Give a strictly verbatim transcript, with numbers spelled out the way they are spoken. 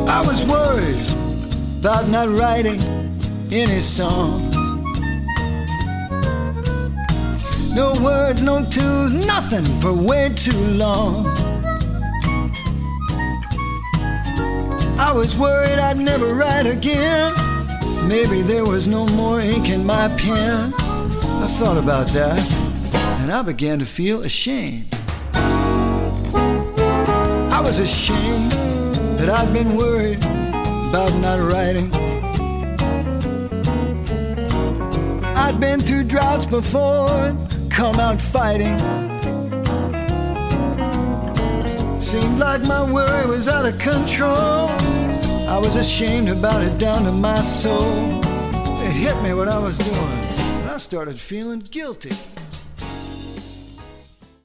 I was worried about not writing any songs. No words, no tunes, nothing for way too long. I was worried I'd never write again. Maybe there was no more ink in my pen. I thought about that, and I began to feel ashamed. I was ashamed that I'd been worried about not writing. I'd been through droughts before and come out fighting. Seemed like my worry was out of control. I was ashamed about it down to my soul. It hit me what I was doing, and I started feeling guilty.